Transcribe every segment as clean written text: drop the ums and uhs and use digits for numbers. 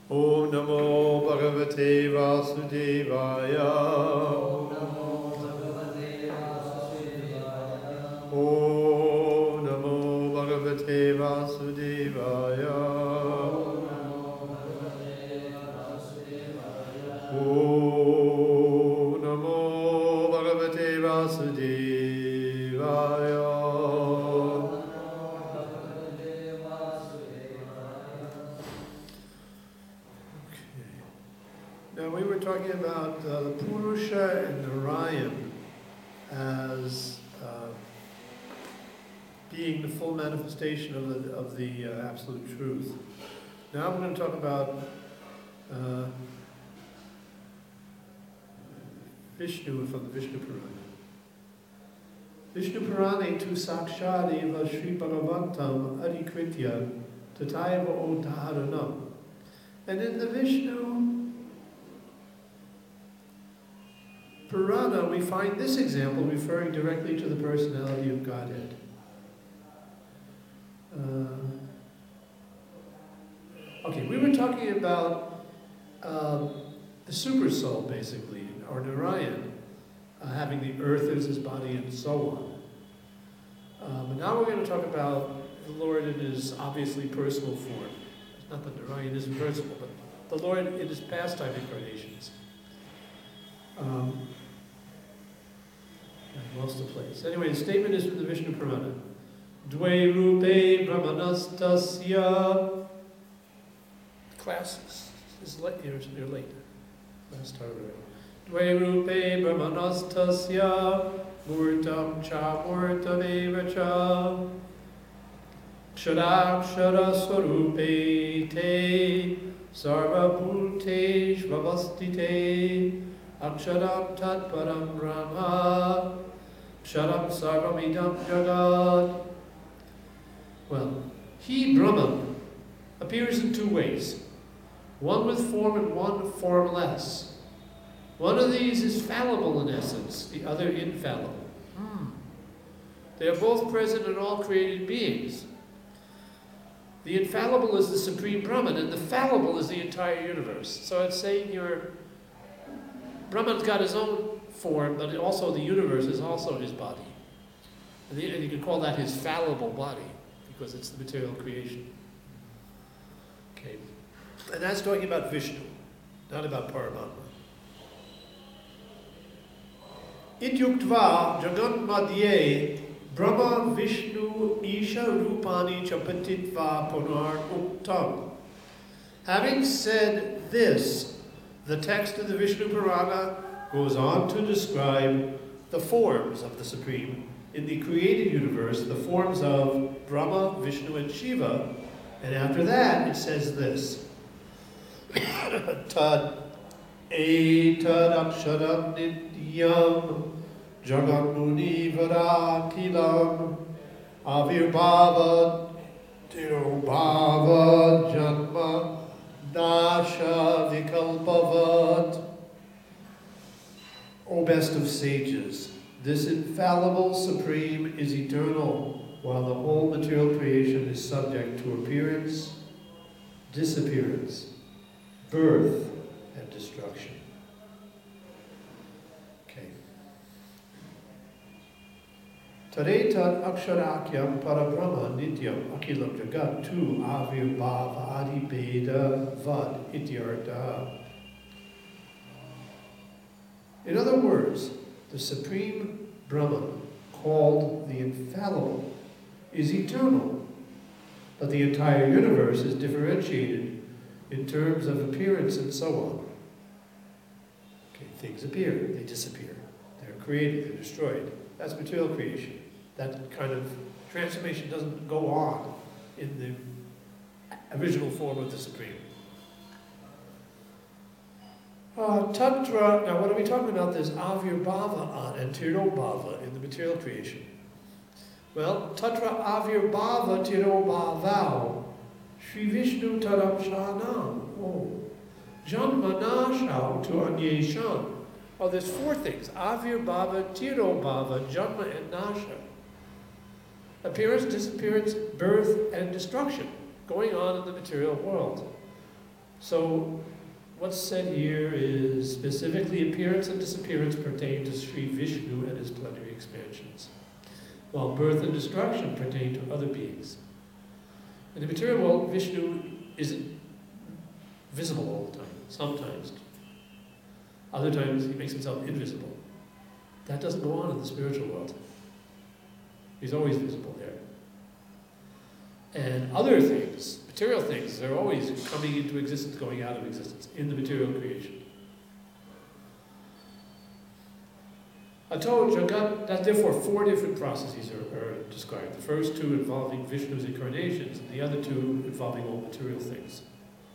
Om Namo Bhagavate Vasudevaya. Om Namo Bhagavate Vasudevaya. Om Namo Bhagavate Vasudevaya. Now we were talking about the Purusha and Narayan as being the full manifestation of the absolute truth. Now I'm going to talk about Vishnu from the Vishnu Purana. Vishnu Purane tu sakshadeva Sri Bhagavantam adikritya tataiva odharanam. And in the Vishnu Purana, we find this example referring directly to the personality of Godhead. Okay, we were talking about the super soul, basically, or Narayan, having the earth as his body and so on. But now we're going to talk about the Lord in his obviously personal form. It's not that Narayan isn't personal, but the Lord in his pastime incarnations. I lost the place. Anyway, the statement is from the Vishnu Purana. Dve rupe brahmanastasya. Class is late. You're late. Last time already. Dve rupe brahmanastasya murtam cha murtameva cha kshara swarupe te sarva bhutesh vavastite aksharam tat param brahma ksharam sarvamidam jagat. Well, he, Brahman, appears in two ways. One with form and one formless. One of these is fallible in essence, the other infallible. They are both present in all created beings. The infallible is the Supreme Brahman, and the fallible is the entire universe. So it's saying Brahman's got his own form, but also the universe is also his body. And you can call that his fallible body, because it's the material creation. Okay. And that's talking about Vishnu, not about Paramatma. Ityuktva jagat madhye Brahma Vishnu Isha Rupani Chapatitva Punar Uktam. Having said this, the text of the Vishnu Purana goes on to describe the forms of the Supreme in the created universe, the forms of Brahma, Vishnu, and Shiva. And after that, it says this. Tad etad aksharam nityam jagat muni varakilam avirbhava tirobhava janma dasha vikalpavat. O best of sages, this infallible Supreme is eternal, while the whole material creation is subject to appearance, disappearance, birth, and destruction. Okay. Taretat aksharakyam parabrahma nityam akilam jagat tu avirbhava adi beda vad ityartha. In other words, the Supreme Brahman, called the infallible, is eternal, but the entire universe is differentiated in terms of appearance and so on. Okay, things appear, they disappear. They're created, they're destroyed. That's material creation. That kind of transformation doesn't go on in the original form of the Supreme. Tatra, now what are we talking about? There's avirbhava and tirobhava in the material creation. Well, Tatra avirbhava tirobhavau Shri Vishnu taram shanam. Oh, janma nashau to anyesham. Oh, there's four things. Avirbhava, tirobhava, janma, and nasha. Appearance, disappearance, birth, and destruction going on in the material world. So what's said here is specifically appearance and disappearance pertain to Sri Vishnu and his plenary expansions, while birth and destruction pertain to other beings. In the material world, Vishnu isn't visible all the time. Sometimes. Other times he makes himself invisible. That doesn't go on in the spiritual world. He's always visible there. And other things, material things, they're always coming into existence, going out of existence in the material creation. Ato Jagat, that therefore 4 different processes are described. The first 2 involving Vishnu's incarnations, and the other 2 involving all material things.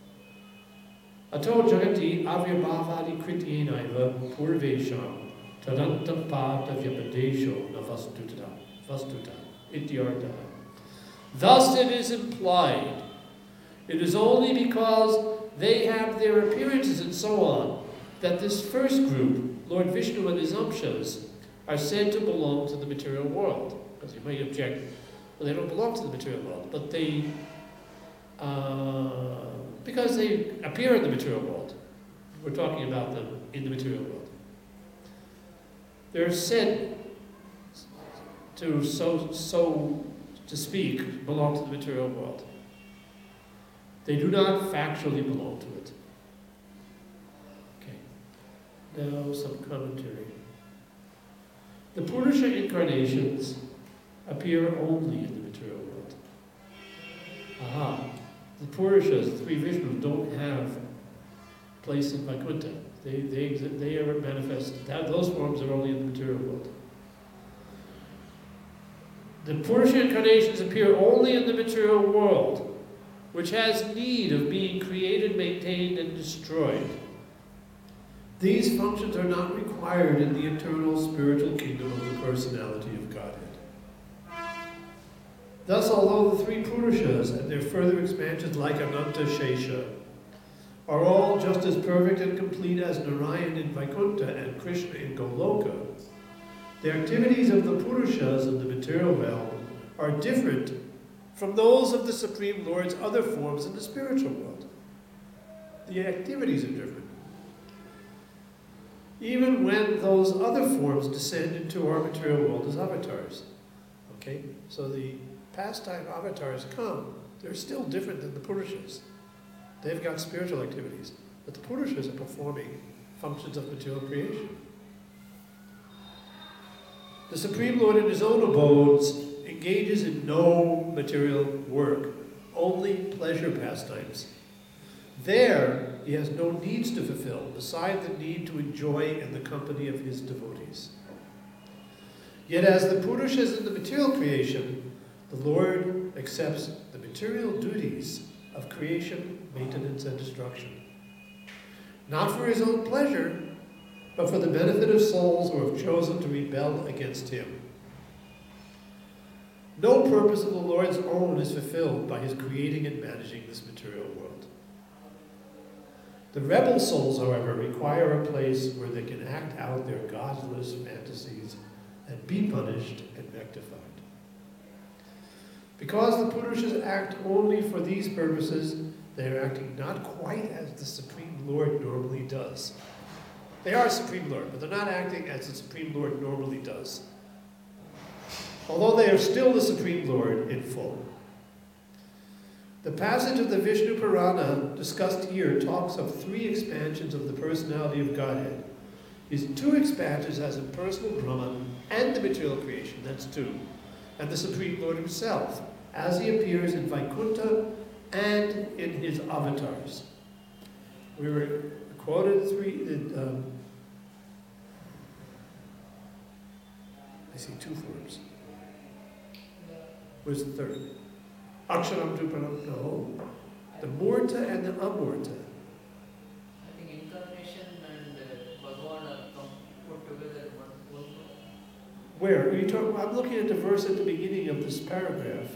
Ato Jagati Avyabhavadi Krityenaiva Purvesham Tadantam Pada Vyapadesho Vastuta Ityartha. Thus it is implied, it is only because they have their appearances and so on, that this first group, Lord Vishnu and his Amshas, are said to belong to the material world. Because you might object, well, they don't belong to the material world, but they, because they appear in the material world. We're talking about them in the material world. They're said to, so to speak, belong to the material world. They do not factually belong to it. Okay. Now some commentary. The Purusha incarnations appear only in the material world. Aha. The Purushas, the 3 Vishnus, don't have place in Vaikuntha. They are manifest. Those forms are only in the material world. The Purusha incarnations appear only in the material world, which has need of being created, maintained, and destroyed. These functions are not required in the eternal spiritual kingdom of the personality of Godhead. Thus, although the 3 Purushas and their further expansions like Ananta Shesha are all just as perfect and complete as Narayan in Vaikuntha and Krishna in Goloka, the activities of the Purushas in the material realm are different from those of the Supreme Lord's other forms in the spiritual world. The activities are different. Even when those other forms descend into our material world as avatars. Okay? So the pastime avatars come, they're still different than the Purushas. They've got spiritual activities, but the Purushas are performing functions of material creation. The Supreme Lord in his own abodes engages in no material work, only pleasure pastimes. There, he has no needs to fulfill, beside the need to enjoy in the company of his devotees. Yet as the Purushas in the material creation, the Lord accepts the material duties of creation, maintenance, and destruction. Not for his own pleasure, but for the benefit of souls who have chosen to rebel against him. No purpose of the Lord's own is fulfilled by his creating and managing this material world. The rebel souls, however, require a place where they can act out their godless fantasies and be punished and rectified. Because the Purushas act only for these purposes, they are acting not quite as the Supreme Lord normally does. They are Supreme Lord, but they're not acting as the Supreme Lord normally does. Although they are still the Supreme Lord in full. The passage of the Vishnu Purana discussed here talks of 3 expansions of the personality of Godhead. These 2 expansions as impersonal Brahman and the material creation, that's 2, and the Supreme Lord himself, as he appears in Vaikuntha and in his avatars. We were quoted 3, I see 2 forms. Where's the 3rd? Aksharam Drupanam, no. The Murta and the Amurta. I think incarnation and Bhagavan are put together in one. Where? Are you talking? I'm looking at the verse at the beginning of this paragraph.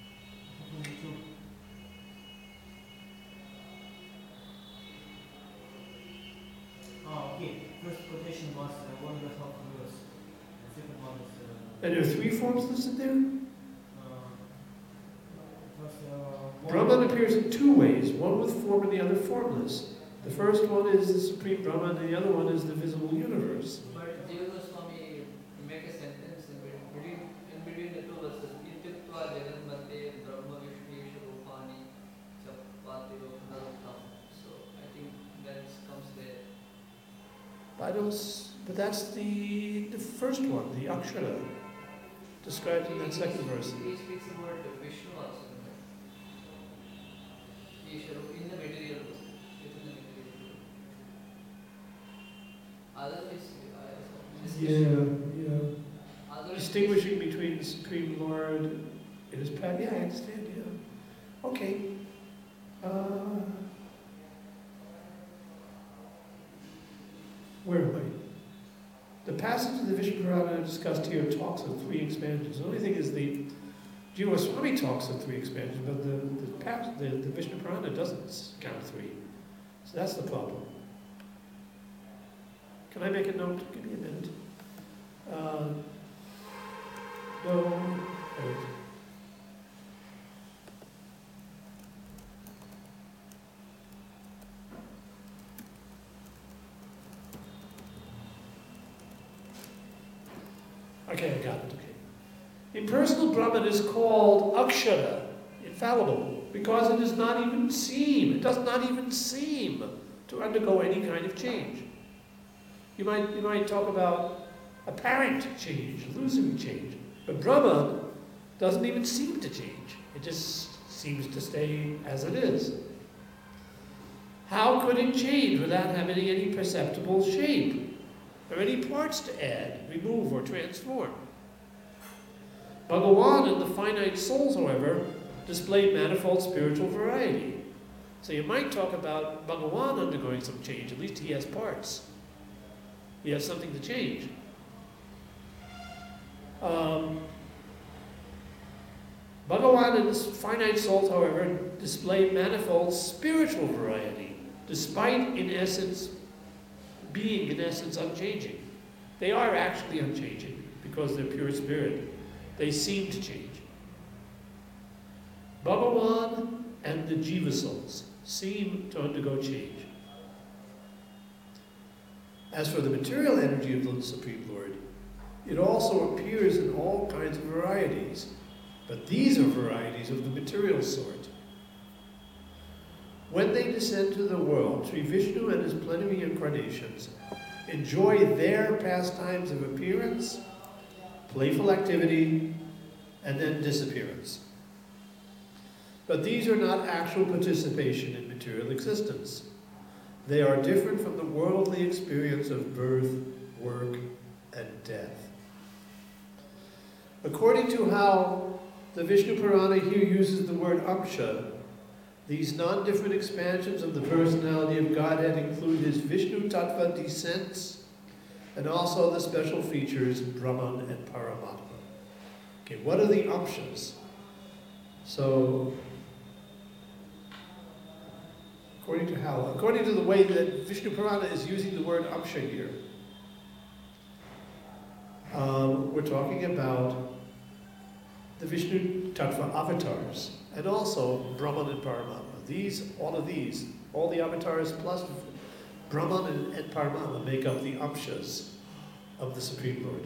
Oh, okay. First quotation was 1.5 verse. The second one is... And there are 3 forms listed there? Brahman Brahman appears appears in two ways, one with form and the other formless. The first one is the Supreme Brahman, and the other one is the visible universe. But Jiva Goswami make a sentence in between the two verses. Ityuktva Jaganmate Brahma Vishnu Rupani Chapati Narottam. So I think that comes there. But that's the first one, the Akshara, described in that second verse. He speaks about Vishnu also. In the material world. Within the material world. Otherwise, Distinguishing between the Supreme Lord and His path. Yeah, I understand. Yeah. Okay. Where am I? The passage of the Vishnu Purana discussed here talks of three expansions. The only thing is the Jiva Goswami talks of three expansions, but the Vishnu Purana doesn't count three. So that's the problem. Can I make a note? Give me a minute. No. Wait. Okay, I got it. Okay. Impersonal Brahman is called Akshara, infallible, because it does not even seem to undergo any kind of change. You might talk about apparent change, illusory change, but Brahman doesn't even seem to change. It just seems to stay as it is. How could it change without having any perceptible shape, or any parts to add, remove, or transform? Bhagavan and the finite souls, however, display manifold spiritual variety. So you might talk about Bhagavan undergoing some change. At least he has parts. He has something to change. Bhagavan and his finite souls, however, display manifold spiritual variety, despite being in essence unchanging. They are actually unchanging because they're pure spirit. They seem to change. Bhagavan and the Jiva souls seem to undergo change. As for the material energy of the Supreme Lord, it also appears in all kinds of varieties, but these are varieties of the material sort. When they descend to the world, Sri Vishnu and his plenary incarnations enjoy their pastimes of appearance, playful activity, and then disappearance. But these are not actual participation in material existence. They are different from the worldly experience of birth, work, and death. According to how the Vishnu Purana here uses the word Amsha, these non-different expansions of the personality of Godhead include his Vishnu Tattva descents and also the special features Brahman and Paramatma. Okay, what are the Amshas? So, according to the way that Vishnu Purana is using the word Amsha here, we're talking about the Vishnu Tattva avatars, and also Brahman and Paramatma. All the avatars plus Brahman and Paramatma make up the Amshas of the Supreme Lord.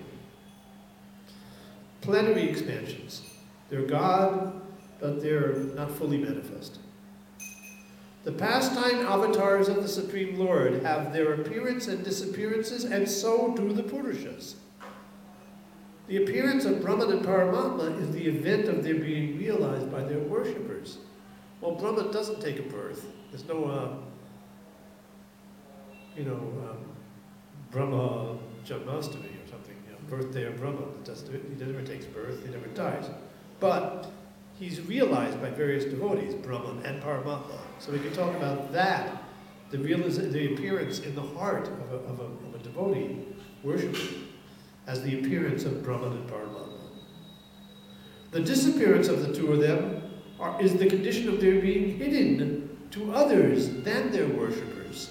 Plenary expansions. They're God, but they're not fully manifest. The pastime avatars of the Supreme Lord have their appearance and disappearances, and so do the Purushas. The appearance of Brahman and Paramatma is the event of their being realized by their worshippers. Well, Brahman doesn't take a birth. There's no, Brahma Janmastami or something, birthday of Brahma. He never takes birth, he never dies. But he's realized by various devotees, Brahman and Paramatma. So we can talk about that, the appearance in the heart of a devotee worshipper, as the appearance of Brahman and Paramatma. The disappearance of the two of them is the condition of their being hidden to others than their worshippers.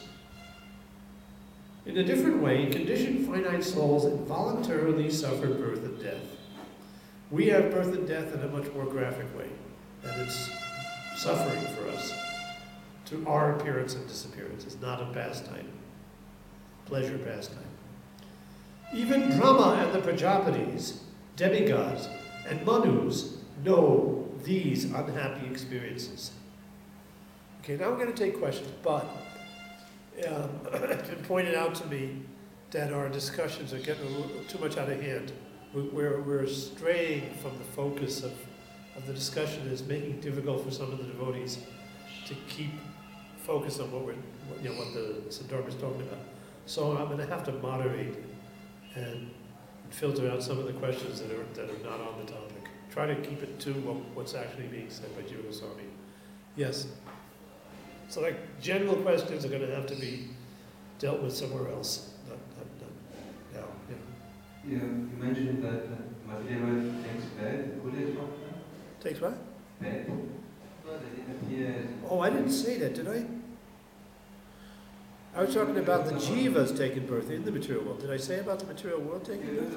In a different way, conditioned finite souls involuntarily suffer birth and death. We have birth and death in a much more graphic way, and it's suffering for us, to our appearance and disappearance. It's not a pastime, pleasure pastime. Even Brahma and the Prajapatis, demigods, and Manus know these unhappy experiences. Okay, now we're going to take questions, but it's been pointed out to me that our discussions are getting a little too much out of hand. We're straying from the focus of the discussion. Is making it difficult for some of the devotees to keep focus on what the Siddhartha is talking about. So I'm going to have to moderate and filter out some of the questions that are not on the topic. Try to keep it to what's actually being said by Jiva Goswami. Yes. So like general questions are going to have to be dealt with somewhere else. Not now. Yeah. You mentioned that Vasudeva takes bed. Who did talk about? Takes what? Bed. Well, it appears. Oh, I didn't say that, did I? I was talking about the jivas taking birth in the material world. Did I say about the material world taking birth?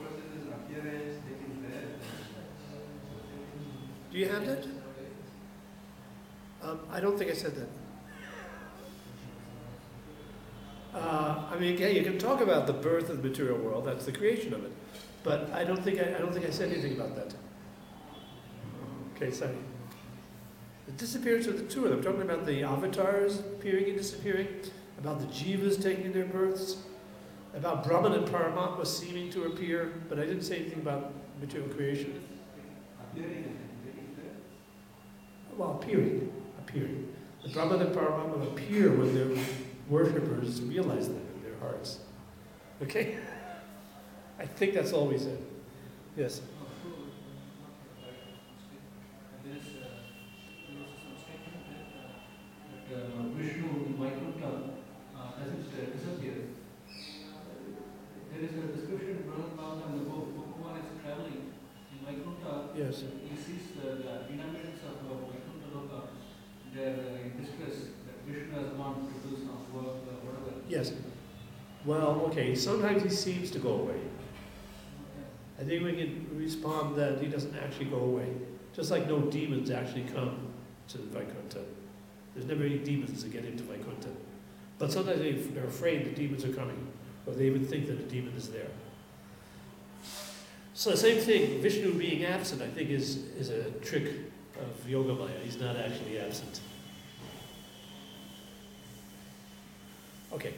Do you have that? I don't think I said that. I mean, yeah, you can talk about the birth of the material world. That's the creation of it. But I don't think I said anything about that. Okay, sorry. The disappearance of the two of them. I'm talking about the avatars appearing and disappearing, about the jivas taking their births, about Brahman and Paramatma seeming to appear, but I didn't say anything about material creation. Well, appearing. The Brahman and Paramatma appear when their worshippers realize them in their hearts. Okay? I think that's all we said. Yes. Vishnu in Vaikuntha doesn't disappear. There is a description in Brahma and the book. Bhagavan is traveling in Vaikuntha. Yes. He sees the inhabitants of Vaikuntha Loka. They are in distress that Vishnu has gone to do some work, whatever. Yes. Well, okay. Sometimes he seems to go away. I think we can respond that he doesn't actually go away. Just like no demons actually come to Vaikuntha. There's never any demons that get into Vaikuntha. But sometimes they're afraid the demons are coming, or they even think that a demon is there. So the same thing, Vishnu being absent, I think is a trick of Yogamaya. He's not actually absent. Okay.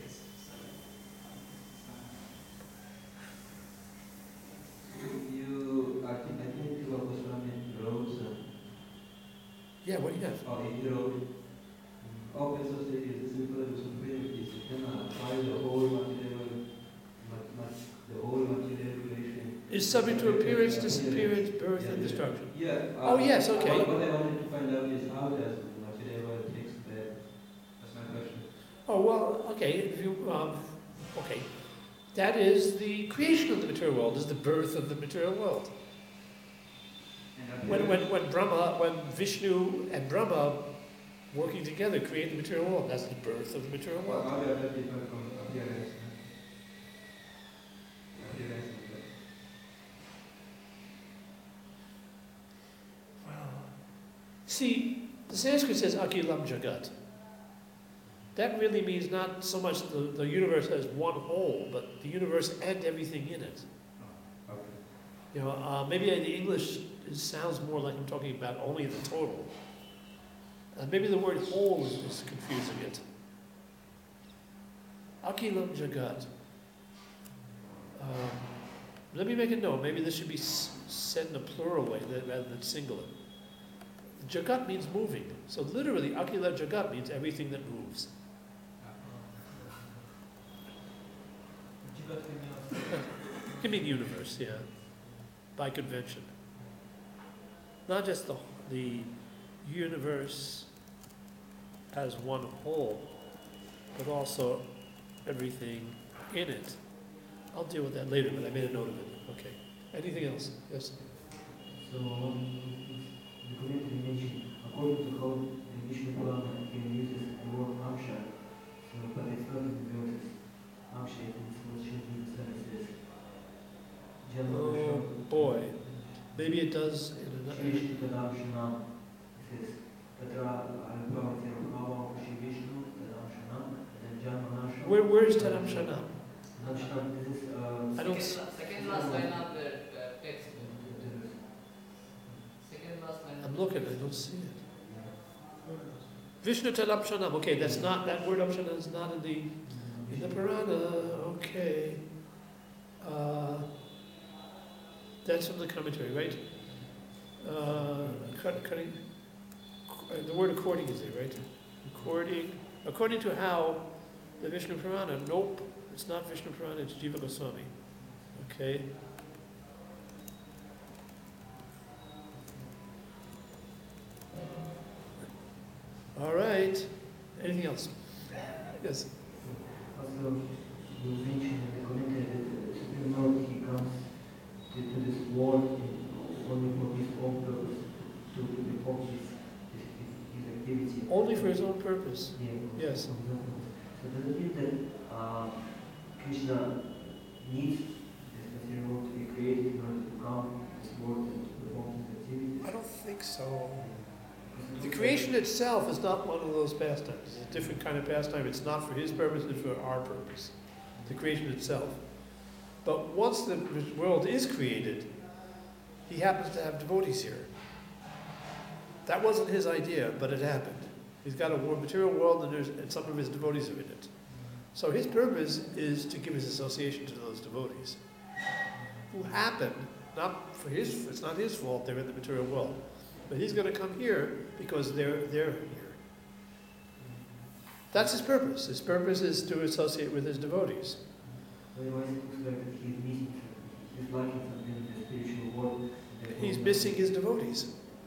I think Jiva Goswami wrote. Yeah, what do you have? He wrote. All society is simple responsibility. Why the whole material creation Is subject to appearance, disappearance, birth, and destruction. Yeah. Oh yes, okay. What I wanted to find out is how does Vasudeva takes that? That's my question. Oh well, okay. If you okay, that is the creation of the material world. Is the birth of the material world. When Vishnu and Brahma working together create the material world, that's the birth of the material world. How does that differ from appearance? See, the Sanskrit says Akilam Jagat. That really means not so much the universe as one whole, but the universe and everything in it. Okay. You know, maybe in the English it sounds more like I'm talking about only the total. Maybe the word whole is confusing it. Akilam Jagat. Let me make a note. Maybe this should be said in a plural way rather than singular. Jagat means moving. So literally, Akila Jagat means everything that moves. It can mean universe, yeah, by convention. Not just the universe as one whole, but also everything in it. I'll deal with that later, but I made a note of it. Okay. Anything else? Yes? So, the community mentioned, according to how the Vishnu Purana uses the word Amsha, so, but it's not in the verses. Amsha is what changing the sentences. Oh boy. Maybe it does in another. It says, but Where is Tanam Shanam? Namshanam, this is I don't Second last line of the text. Second last line. I'm looking, I don't see it. Vishnu Tanam Shanam. Okay, that's not, that word Amshana is not in the Purana. Okay. That's from the commentary, right? The word according is there, right? According to how the Vishnu Purana, nope, it's not Vishnu Purana, it's Jiva Goswami. Okay. All right. Anything else? Yes. also you mentioned in the commentary that Supreme Lord, he comes to this world only for his own purpose, to perform his activity. Only for his own purpose. Yeah. Yes. So does it mean that Krishna needs this material world to be created in order to come to this world and to perform his activities? I don't think so. The creation itself is not one of those pastimes. It's a different kind of pastime. It's not for his purpose, it's for our purpose. The creation itself. But once the world is created, he happens to have devotees here. That wasn't his idea, but it happened. He's got a material world and some of his devotees are in it. So his purpose is to give his association to those devotees, who happen, it's not his fault they're in the material world. But he's going to come here because they're here. That's his purpose. His purpose is to associate with his devotees. Otherwise, it looks like that he's missing something. He's lacking something in the spiritual world. He's missing his devotees.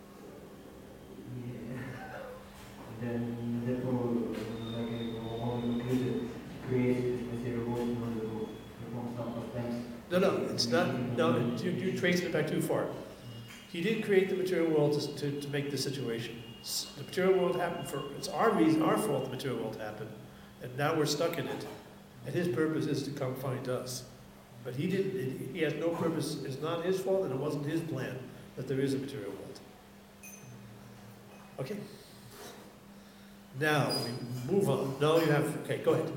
Yeah. Then, therefore, like one included, create this material world in order to perform some pastimes. No, it's not. No, you're tracing it back too far. He didn't create the material world to make the situation. The material world happened it's our reason, our fault the material world happened. And now we're stuck in it. And his purpose is to come find us. But he has no purpose, it's not his fault and it wasn't his plan that there is a material world. Okay? Now, we move on. No, you have, okay, go ahead.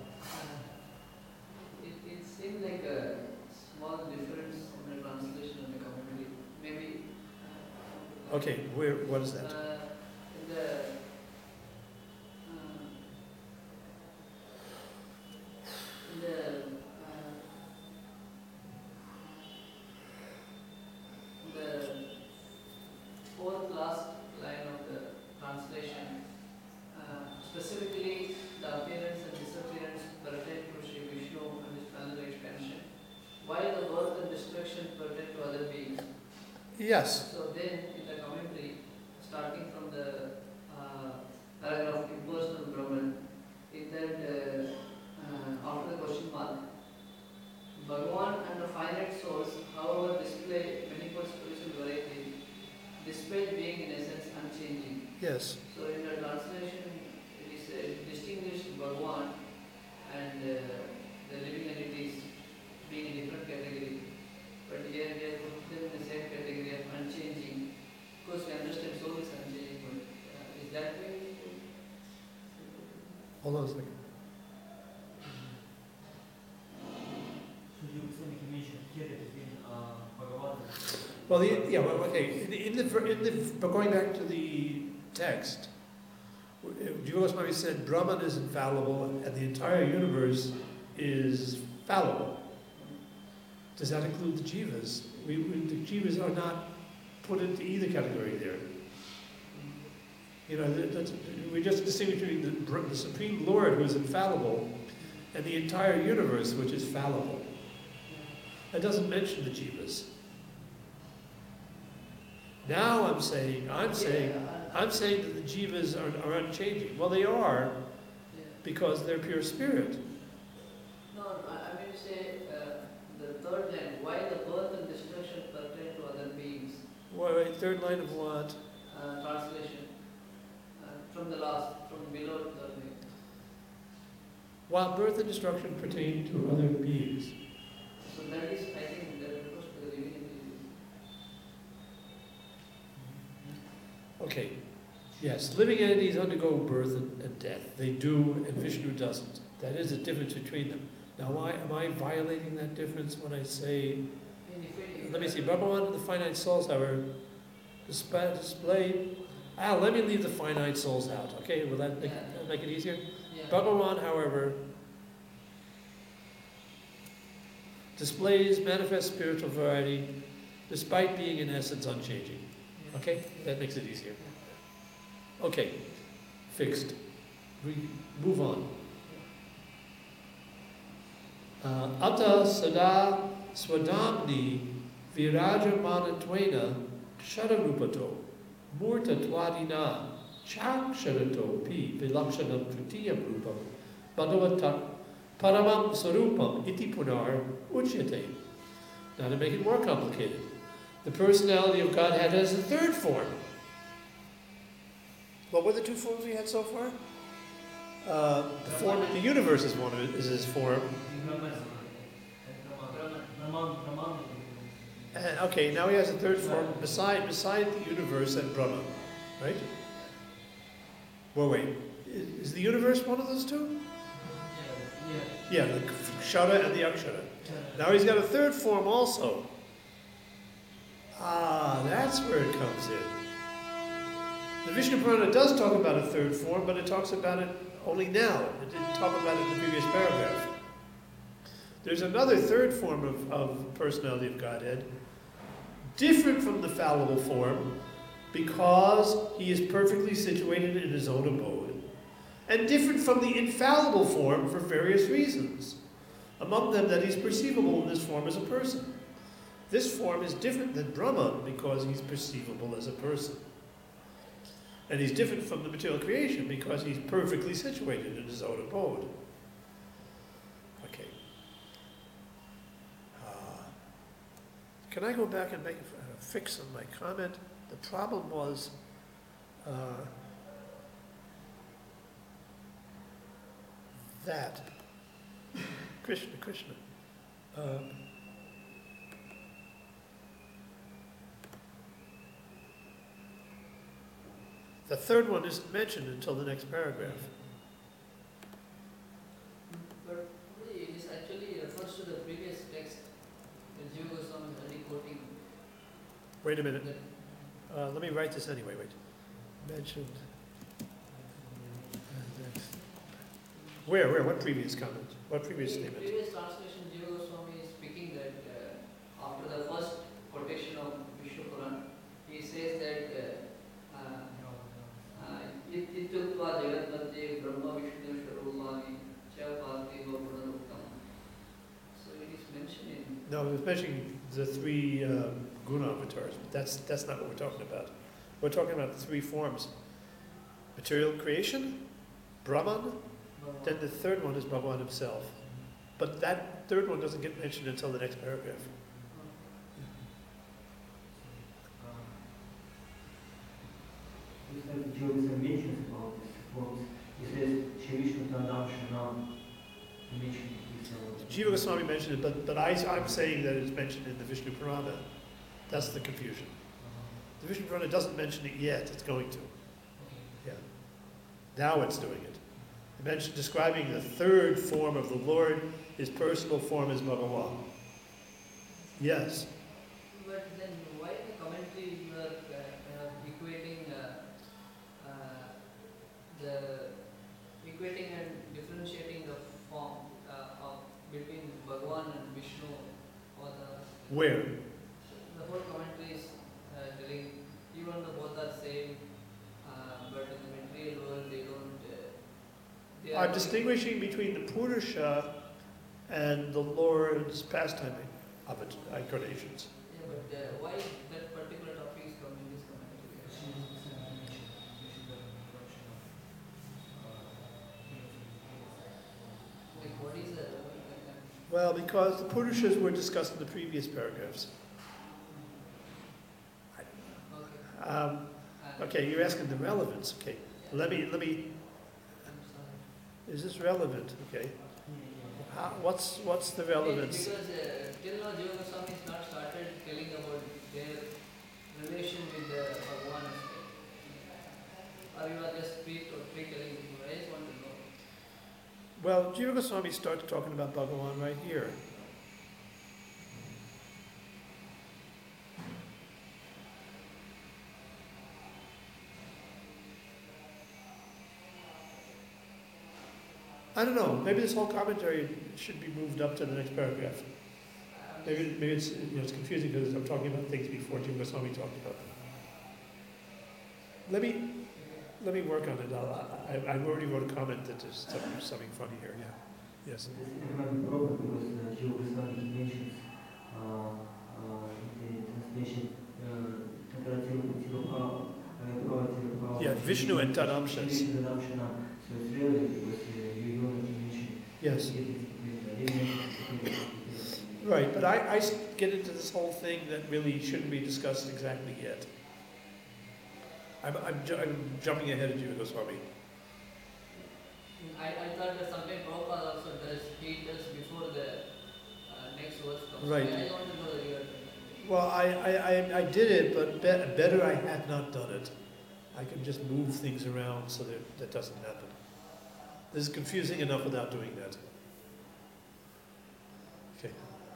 It seemed like a small difference in the translation of the commentary. Maybe. Okay, what is that? In the fourth last line of the translation, specifically the appearance and disappearance pertain to Sri Vishnu and his planetary expansion, while the birth and destruction pertain to other beings. Yes. So then, in the commentary, starting from the paragraph impersonal Brahman, in that after the question mark, Bhagavan and the finite souls, however, display manifold spiritual variety, despite being in essence unchanging. Yes. So in the translation, it is distinguished Bhagavan and the living entities being in different category. But here they have put them in the same category of unchanging. Of course, we understand soul is unchanging, but is that way? Hold on a second. So you were saying he mentioned here that it's been Bhagavan. Well, okay. But going back to the text, Jiva Goswami said Brahman is infallible and the entire universe is fallible. Does that include the jivas? The jivas are not put into either category there. You know, we're just distinguishing the Supreme Lord who is infallible and the entire universe which is fallible. That doesn't mention the jivas. Now I'm saying that the jivas are unchanging. Well, they are because they're pure spirit. No, I mean to say the third line, why the birth and destruction pertain to other beings. Wait, third line of what? Translation. From the last, from below to the line. While birth and destruction pertain to other beings. So that is, I think, that refers to the living entities. Okay. Yes, living entities undergo birth and death. They do, and Vishnu doesn't. That is the difference between them. Now, am I violating that difference when I say, let me see, Bhagavan and the finite souls, however, displayed. Let me leave the finite souls out. Okay, will that make it easier? Yeah. Bhagavan, however, displays manifest spiritual variety despite being in essence unchanging. Okay, that makes it easier. Okay, fixed. We move on. Ata sada swadamni virajamanatwena shadarupato murtatwadina chaksharato pi vilakshanam tritiyam rupam bhagavatak paramam sarupam iti punar uchyate. Now to make it more complicated, the personality of Godhead has a third form. What were the two forms we had so far? The form of the universe is his form. And, okay, now he has a third form beside the universe and Brahma, right? Well, wait, is the universe one of those two? Yeah, the Kshara and the Akshara. Now he's got a third form also. That's where it comes in. The Vishnu Purana does talk about a third form, but it talks about it only now. It didn't talk about it in the previous paragraph. There's another third form of personality of Godhead, different from the fallible form, because he is perfectly situated in his own abode, and different from the infallible form for various reasons. Among them, that he's perceivable in this form as a person. This form is different than Brahma because he's perceivable as a person. And he's different from the material creation because he's perfectly situated in his own abode. Okay. Can I go back and make a fix on my comment? The problem was that Krishna. The third one isn't mentioned until the next paragraph. But this actually refers to the previous text that Jiva Goswami is already quoting. Wait a minute. Let me write this anyway. Wait. Mentioned. Where? What previous comment? What previous In statement? previous translation, Jiva Goswami is speaking that after the first quotation of Vishnu Puran, he says that Ityuktva Jagat Madhye Brahma Vishnu Sharupani Cha Partheva Punaruktam. So it is mentioned in... No, it was mentioning the three guna avatars, but that's not what we're talking about. We're talking about the three forms. Material creation, Brahman, then the third one is Bhagavan himself. But that third one doesn't get mentioned until the next paragraph. Jiva mentions about these forms. He says, Shri Tandam Shanam. He mentioned it. Jiva Goswami mentioned it, but I'm saying that it's mentioned in the Vishnu Purana. That's the confusion. The Vishnu Purana doesn't mention it yet, it's going to. Yeah. Now it's doing it. It mentioned describing the third form of the Lord, his personal form is Bhagavan. Yes. But then why the commentary you are equating equating and differentiating the form between Bhagavan and Vishnu or Where? the whole commentary is telling even though both are same, but in the material world they don't. They I'm distinguishing between the Purusha and the Lord's pastime of it, incarnations. Yeah, but why that particular topic is coming in this commentary? Like what is the Well, because the Purushas were discussed in the previous paragraphs. okay. Okay, you're asking the relevance. Okay, let me. I'm sorry. Is this relevant? Okay. What's the relevance? Because till now Jiva Goswami has not started telling about their relation with Bhagavan. Or you are just pre-telling people? I just want to know. Well, Jiva Goswami starts talking about Bhagavan right here. I don't know, maybe this whole commentary should be moved up to the next paragraph. Maybe it's, it's confusing because I'm talking about things before Jiva Goswami talked about them. Let me work on it. I've already wrote a comment that there's something funny here. Yeah. Yes. This might be a problem because Jiva Goswami mentions in the translation Yeah, Vishnu and Tadamshas. So it's really because you only mention. Yes. Right, but I get into this whole thing that really shouldn't be discussed exactly yet. I'm jumping ahead of you, Goswami. I thought that sometimes Prabhupada also does, he does before the next verse comes. Right. I want to know that you are doing it. Well, I did it, but better I had not done it. I can just move things around so that doesn't happen. This is confusing enough without doing that. Okay.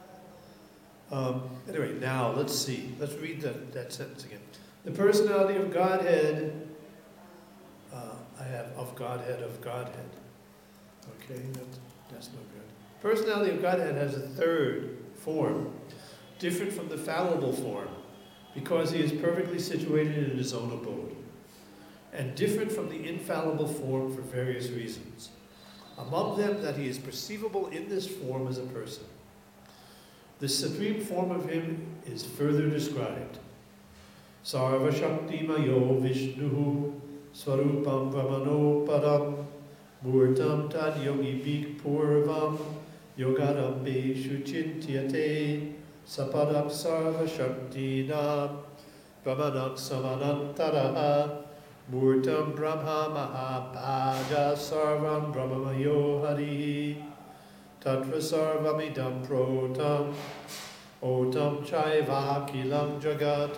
Anyway, now let's see. Let's read that sentence again. The personality of Godhead, I have of Godhead. Okay, that's no good. Personality of Godhead has a third form, different from the fallible form, because he is perfectly situated in his own abode, and different from the infallible form for various reasons. Among them, that he is perceivable in this form as a person. The supreme form of him is further described. Sarva Shakti Mayo Vishnuhu Swarupam Brahmano Param Murtam Tad Yogi Bik Purvam Yogadambe Shuchintyate Sapadak Sarva Shakti Nam Brahmanak Samanantaraha Murtam Brahma Mahapaja Sarvam Brahmamayo Hari Tatra Sarvamidam Protam Otam Chaiva Kilam Jagat.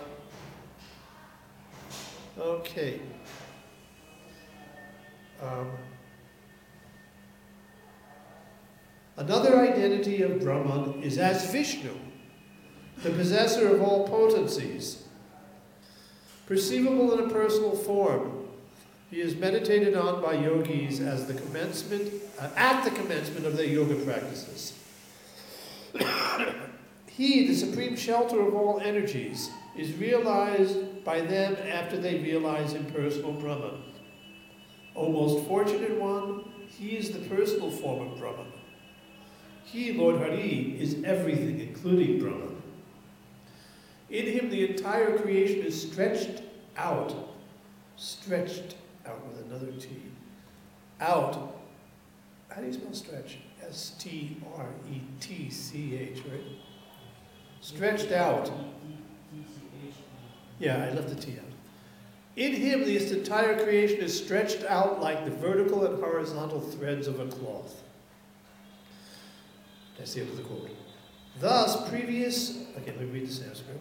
Okay. Another identity of Brahman is as Vishnu, the possessor of all potencies. Perceivable in a personal form, he is meditated on by yogis as at the commencement of their yoga practices. He, the supreme shelter of all energies, is realized by them after they realize impersonal Brahman. O most fortunate one, he is the personal form of Brahman. He, Lord Hari, is everything, including Brahman. In him the entire creation is stretched out with another T, out. How do you spell stretch? S-T-R-E-T-C-H, right? Stretched out. Yeah, I left the T out. In him, this entire creation is stretched out like the vertical and horizontal threads of a cloth. That's the end of the quote. Thus, okay, let me read the Sanskrit.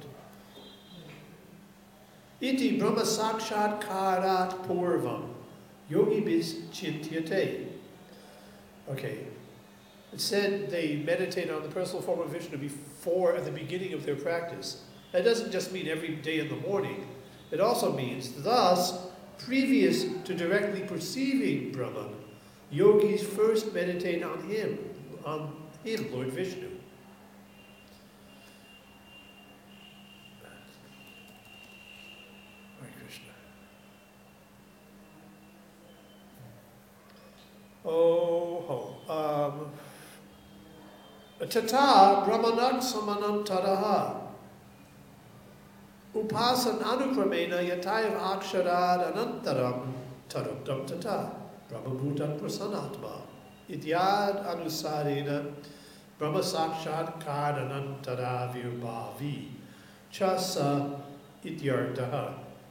Iti Brahma Sakshat Karat Purvam Yogi Bis Chintyate. Okay. It said they meditate on the personal form of Vishnu at the beginning of their practice. That doesn't just mean every day in the morning. It also means, thus, previous to directly perceiving Brahman, yogis first meditate on him, Lord Vishnu. Hare Krishna. Tata Brahmanak Samanantaraha Upasan Anukramena Yatayav Aksharad Anantaram Taruptam Tata Brahmabhutan Prasanatma Idyad Anusarena Brahma Sakshat Kardanantara Virbhavi Chasa Idyartaha.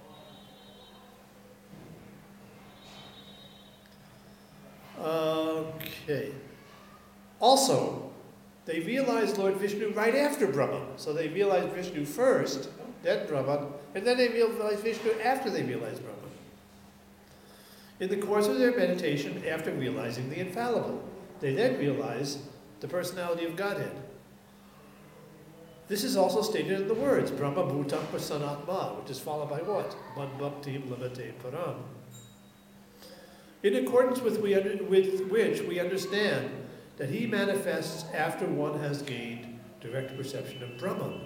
Okay. Also, they realized Lord Vishnu right after Brahman. So they realized Vishnu first, then Brahman, and then they realized Vishnu after they realized Brahman. in the course of their meditation after realizing the infallible. They then realize the personality of Godhead. This is also stated in the words, Brahma Bhutam Prasanatma, which is followed by what? Man Bhaktim Labate Param. In accordance with which we understand that he manifests after one has gained direct perception of Brahman.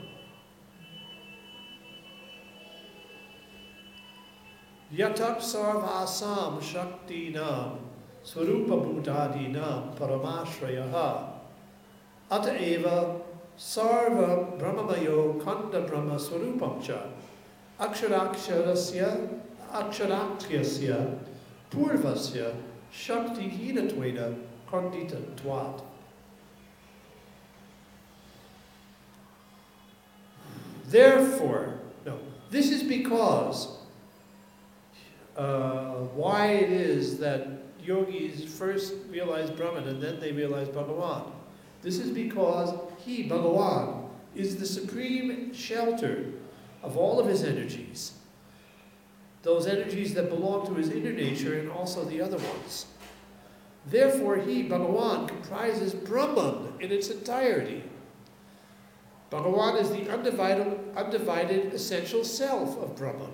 Yatak sarvasam shaktinam swarupa bhutadinam paramashrayaha ataeva sarva brahmamayo kanda brahma swarupam cha aksharakshyasya purvasya shakti hinatveda kandita tvat. Therefore, this is because why it is that yogis first realize Brahman and then they realize Bhagavan. This is because he, Bhagavan, is the supreme shelter of all of his energies. Those energies that belong to his inner nature and also the other ones. Therefore, he, Bhagavan, comprises Brahman in its entirety. Bhagavan is the undivided essential self of Brahman.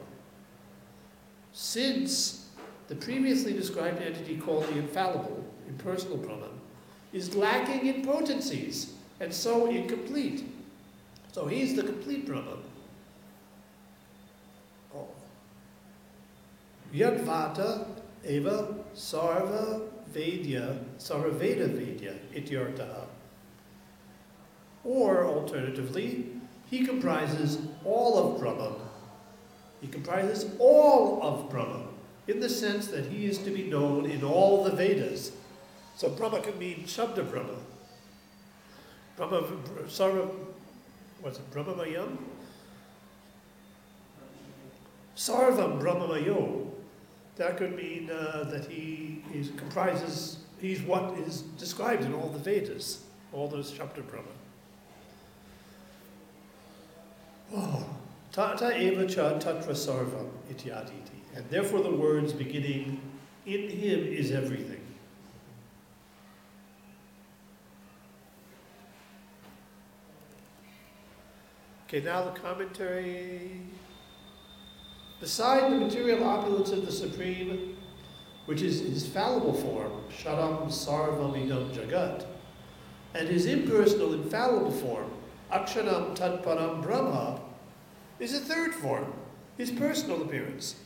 Since the previously described entity called the infallible, impersonal Brahman, is lacking in potencies and so incomplete. So he's the complete Brahman. Yadvata eva sarva veda vedya ityartaha. Or alternatively, he comprises all of Brahman. He comprises all of Brahman in the sense that he is to be known in all the Vedas. So Brahma can mean Shabda Brahma. Brahmamayam? Sarvam Brahmamayo. That could mean that he's what is described in all the Vedas, all those Shabda Brahma. Tata eva cha tatra sarvam ityaditi. And therefore the words beginning, in him is everything. Okay, now the commentary. Beside the material opulence of the Supreme, which is his fallible form, Sharam Sarvam Idam Jagat, and his impersonal infallible form, Aksharam Tatparam Brahma, is a third form, his personal appearance.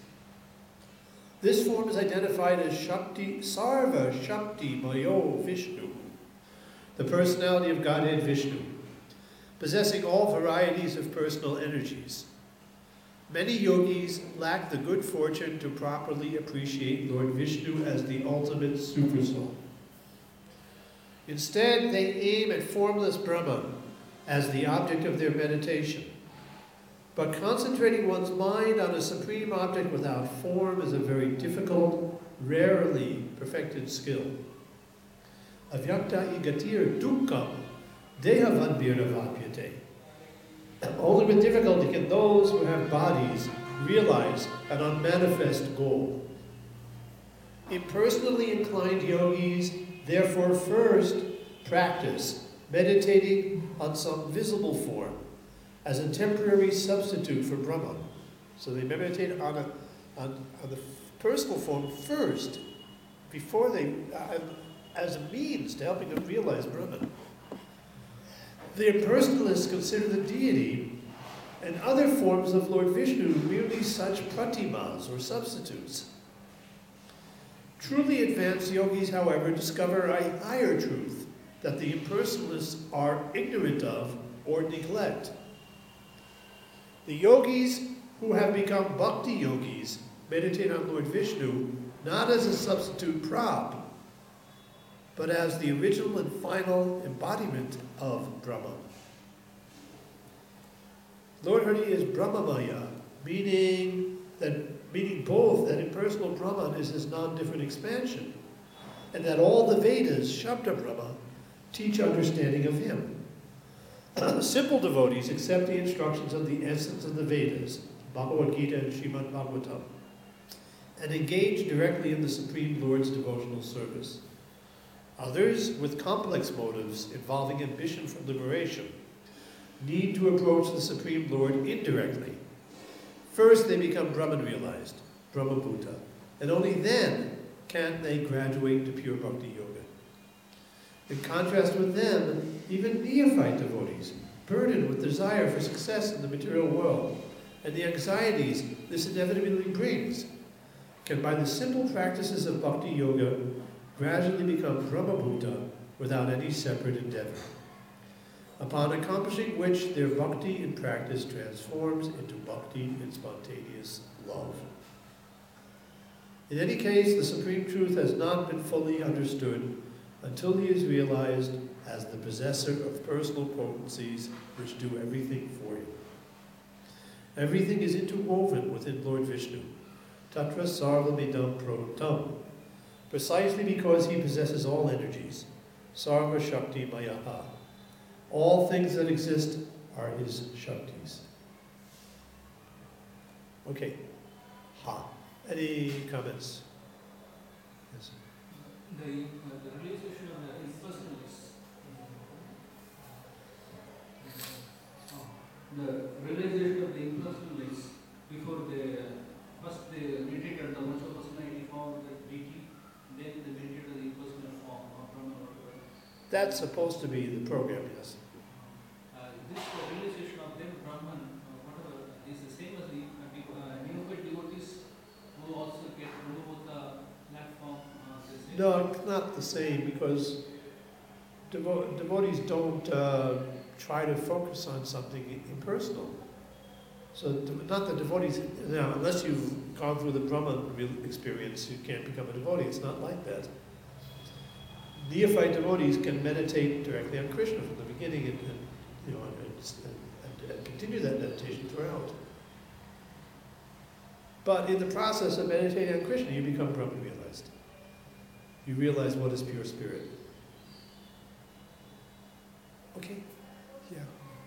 This form is identified as Shakti, Sarva Shakti Mayo Vishnu, the personality of Godhead Vishnu, possessing all varieties of personal energies. Many yogis lack the good fortune to properly appreciate Lord Vishnu as the ultimate supersoul. Instead, they aim at formless Brahman as the object of their meditation. But concentrating one's mind on a supreme object without form is a very difficult, rarely perfected skill. Avyakta igatir dukkam dehavanviravapyate. Only with difficulty can those who have bodies realize an unmanifest goal. Impersonally inclined yogis therefore first practice meditating on some visible form as a temporary substitute for Brahman. So they meditate on the personal form first, before they, as a means to helping them realize Brahman. The impersonalists consider the deity and other forms of Lord Vishnu merely such pratimas or substitutes. Truly advanced yogis, however, discover a higher truth that the impersonalists are ignorant of or neglect. The yogis who have become bhakti yogis meditate on Lord Vishnu not as a substitute prop, but as the original and final embodiment of Brahman. Lord Hari is Brahmamaya, meaning both that impersonal Brahman is his non-different expansion, and that all the Vedas, Shabda Brahma, teach understanding of him. Simple devotees accept the instructions of the essence of the Vedas, Bhagavad Gita and Srimad Bhagavatam, and engage directly in the Supreme Lord's devotional service. Others, with complex motives involving ambition for liberation, need to approach the Supreme Lord indirectly. First, they become Brahman realized, Brahmabhuta, and only then can they graduate to pure bhakti yoga. In contrast with them, even neophyte devotees, burdened with desire for success in the material world and the anxieties this inevitably brings, can by the simple practices of bhakti yoga gradually become Brahmabhuta without any separate endeavor, upon accomplishing which their bhakti in practice transforms into bhakti in spontaneous love. In any case, the supreme truth has not been fully understood until he is realized as the possessor of personal potencies which do everything for you. Everything is interwoven within Lord Vishnu, Tatra Sarvamidam Produktam, precisely because he possesses all energies, Sarva Shakti Mayaha. All things that exist are his Shaktis. Okay. Ha. Any comments? Yes. The realization of the impersonalists. The realization of the impersonalists before first they meditated on the one personality form of the deity, then they meditated on the impersonal form of Brahman or whatever. That's supposed to be the program, yes. This realization of them, Brahman, whatever, is the same as the neophyte devotees who also get removed the platform. No, it's not the same, because devotees don't try to focus on something impersonal. So not the devotees, now, unless you've gone through the Brahman experience, you can't become a devotee. It's not like that. Neophyte devotees can meditate directly on Krishna from the beginning and continue that meditation throughout. But in the process of meditating on Krishna, you become Brahman realized. You realize what is pure spirit. Okay? Yeah.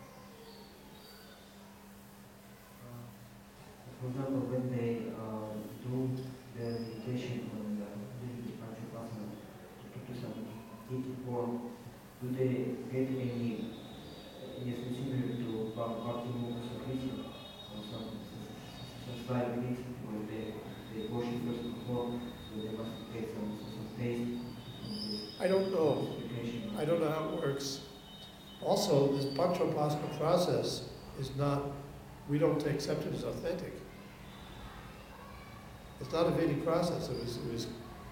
For example, when they do their meditation on the Panchapasana to some deep form, do they get any similar to Bhakti Mukha Sukriti or some slight belief, or they worship personal form, so they must get some taste from this? I don't know. I don't know how it works. Also, this Panchapasana process is not, we don't accept it as authentic. It's not a Vedic process. It was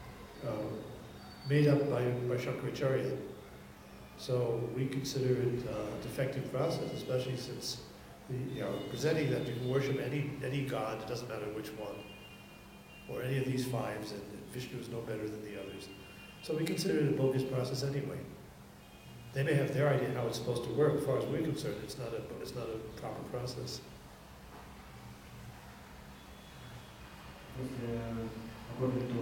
made up by Shankaracharya. So we consider it a defective process, especially since presenting that you can worship any god, it doesn't matter which one, or any of these fives, and Vishnu is no better than the others. So we consider it a bogus process anyway. They may have their idea how it's supposed to work. As far as we're concerned, it's not a proper process. According to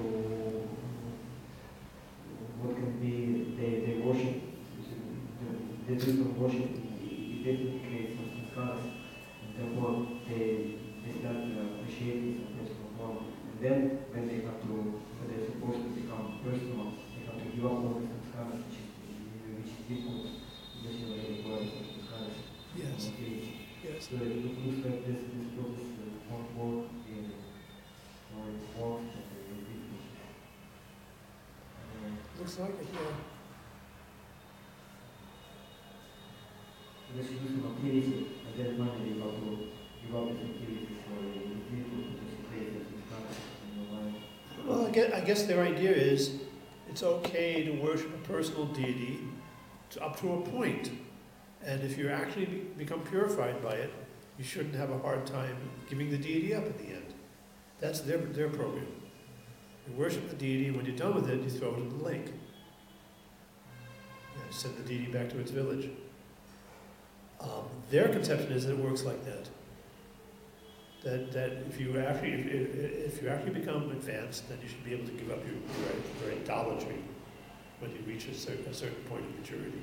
what can be they worship, the different worship, it definitely creates some scars, and therefore they start appreciating some personal form. And then when they're supposed to become personal, they have to give up all the scars, which is difficult, because you already got some scars. Yes. Yes. So it looks like this process won't work in or it Looks like it, yeah. This is some activity, and then finally you have to give up this activity for the people to just create this practice in your life. Well, I guess their idea is it's okay to worship a personal deity up to a point. And if you actually become purified by it, you shouldn't have a hard time giving the deity up at the end. That's their program. You worship the deity, when you're done with it, you throw it in the lake. You send the deity back to its village. Their conception is that it works like that. That if you actually become advanced, then you should be able to give up your idolatry when you reach a certain point of maturity.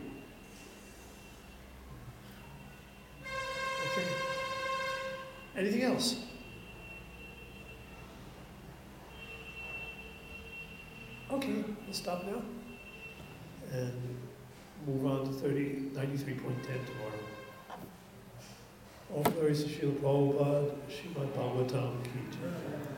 Okay. Anything else? We'll stop now and move on to 93.10 tomorrow. All glories to Srila Prabhupada, Srimad Bhagavatam Ki Jai.